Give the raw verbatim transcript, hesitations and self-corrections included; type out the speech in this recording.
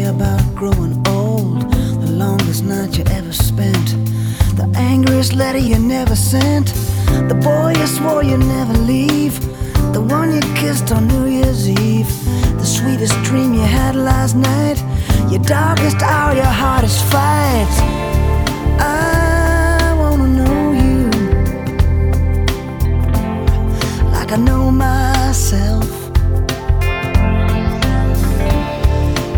about growing old, the longest night you ever spent, the angriest letter you never sent, the boy you swore you'd never leave, the one you kissed on New Year's Eve, the sweetest dream you had last night, your darkest hour, your hardest fight.